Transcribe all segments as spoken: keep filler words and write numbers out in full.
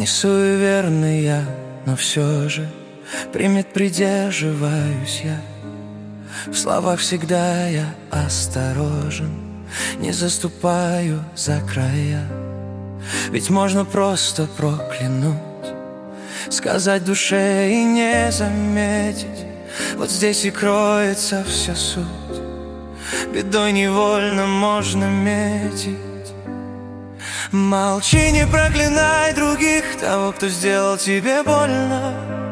Не суеверный я, но все же примет придерживаюсь я. В словах всегда я осторожен, не заступаю за края. Ведь можно просто проклянуть, сказать душе и не заметить. Вот здесь и кроется вся суть, бедой невольно можно метить. Молчи, не проклинай других, того, кто сделал тебе больно.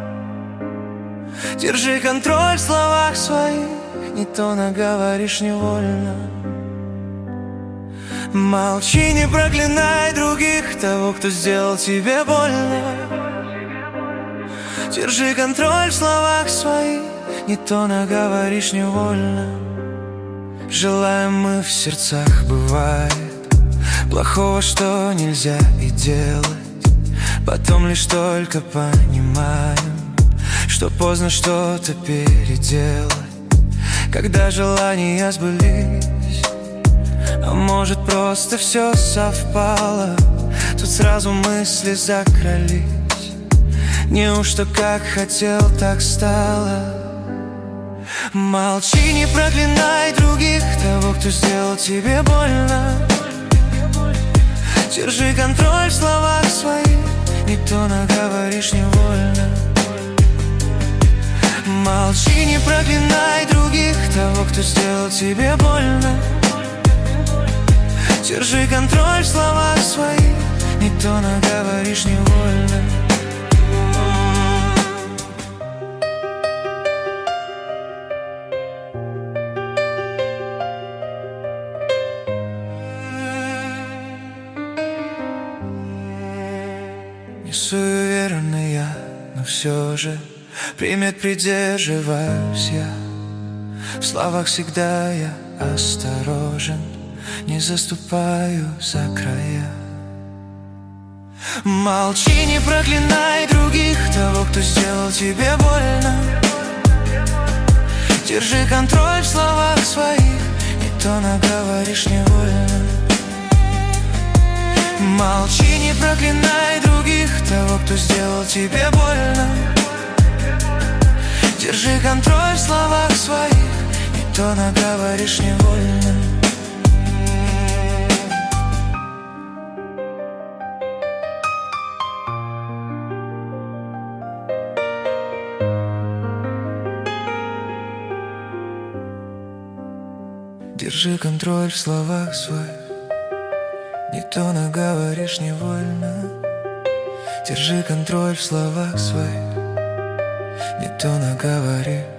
Держи контроль в словах своих, не то наговоришь невольно. Молчи, не проклинай других, того, кто сделал тебе больно. Держи контроль в словах своих, не то наговоришь невольно. Желаем мы в сердцах, бывает плохого, что нельзя и делать. Потом лишь только понимаем, что поздно что-то переделать. Когда желания сбылись, а может просто все совпало, тут сразу мысли закрались. Неужто как хотел, так стало? Молчи, не проклинай других, того, кто сделал тебе больно. Держи контроль в словах своих, не то наговоришь невольно. Молчи, не проклинай других, того, кто сделал тебе больно. Держи контроль в словах своих, не то наговоришь невольно. Суеверный я, но все же примет придерживаюсь я. В словах всегда я осторожен, не заступаю за края. Молчи, не проклинай других, того, кто сделал тебе больно. Держи контроль в словах своих, не то наговоришь невольно. Молчи, не проклинай других, того, кто сделал тебе больно. Держи контроль в словах своих, не то наговоришь невольно. Держи контроль в словах своих, не то наговоришь невольно. Держи контроль в словах своих, не то наговоришь.